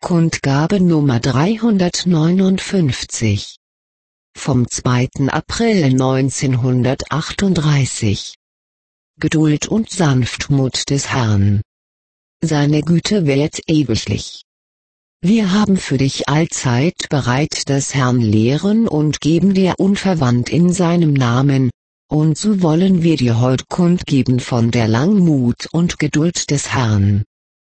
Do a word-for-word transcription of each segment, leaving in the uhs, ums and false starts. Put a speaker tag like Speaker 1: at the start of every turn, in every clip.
Speaker 1: Kundgabe Nummer dreihundertneunundfünfzig. Vom zweiten April neunzehnhundertachtunddreißig. Geduld und Sanftmut des Herrn. Seine Güte währt ewiglich. Wir haben für dich allzeit bereit das Herrn lehren und geben dir unverwandt in seinem Namen, und so wollen wir dir heut kundgeben von der Langmut und Geduld des Herrn.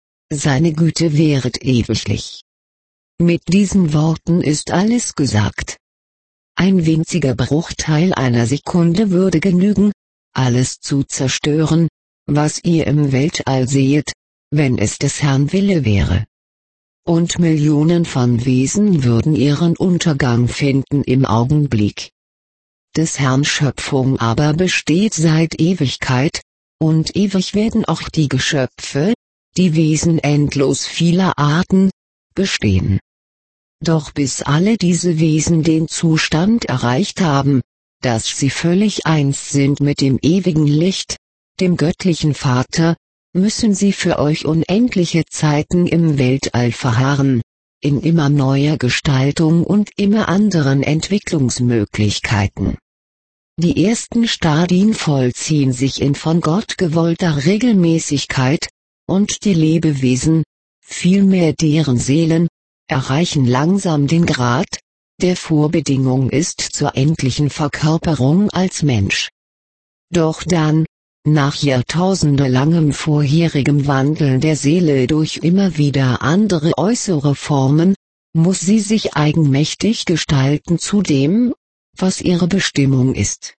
Speaker 1: Seine Güte währet ewiglich. Mit diesen Worten ist alles gesagt. Ein winziger Bruchteil einer Sekunde würde genügen, alles zu zerstören, was ihr im Weltall sehet, wenn es des Herrn Wille wäre. Und Millionen von Wesen würden ihren Untergang finden im Augenblick. Des Herrn Schöpfung aber besteht seit Ewigkeit, und ewig werden auch die Geschöpfe, die Wesen endlos vieler Arten, bestehen. Doch bis alle diese Wesen den Zustand erreicht haben, dass sie völlig eins sind mit dem ewigen Licht, dem göttlichen Vater, müssen sie für euch unendliche Zeiten im Weltall verharren, in immer neuer Gestaltung und immer anderen Entwicklungsmöglichkeiten. Die ersten Stadien vollziehen sich in von Gott gewollter Regelmäßigkeit, und die Lebewesen, vielmehr deren Seelen, erreichen langsam den Grad, der Vorbedingung ist zur endlichen Verkörperung als Mensch. Doch dann, nach jahrtausendelangem vorherigem Wandeln der Seele durch immer wieder andere äußere Formen, muss sie sich eigenmächtig gestalten zu dem, was ihre Bestimmung ist.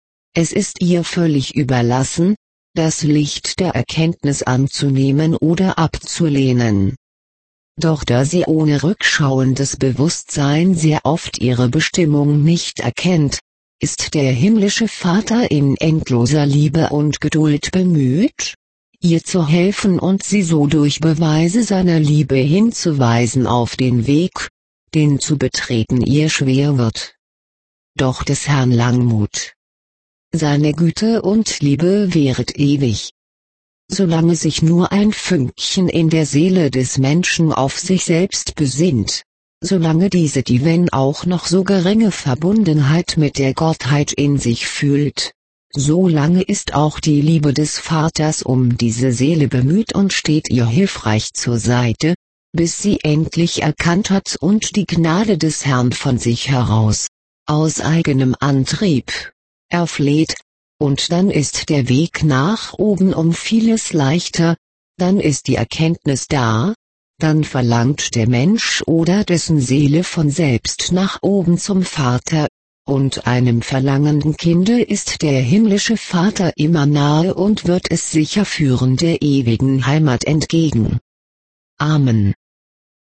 Speaker 1: Es ist ihr völlig überlassen, das Licht der Erkenntnis anzunehmen oder abzulehnen. Doch da sie ohne rückschauendes Bewusstsein sehr oft ihre Bestimmung nicht erkennt, ist der himmlische Vater in endloser Liebe und Geduld bemüht, ihr zu helfen und sie so durch Beweise seiner Liebe hinzuweisen auf den Weg, den zu betreten ihr schwer wird. Doch des Herrn Langmut, seine Güte und Liebe währet ewig. Solange sich nur ein Fünkchen in der Seele des Menschen auf sich selbst besinnt, solange diese die wenn auch noch so geringe Verbundenheit mit der Gottheit in sich fühlt, solange ist auch die Liebe des Vaters um diese Seele bemüht und steht ihr hilfreich zur Seite, bis sie endlich erkannt hat und die Gnade des Herrn von sich heraus, aus eigenem Antrieb, erfleht, und dann ist der Weg nach oben um vieles leichter, dann ist die Erkenntnis da, dann verlangt der Mensch oder dessen Seele von selbst nach oben zum Vater, und einem verlangenden Kinde ist der himmlische Vater immer nahe und wird es sicher führen der ewigen Heimat entgegen. Amen.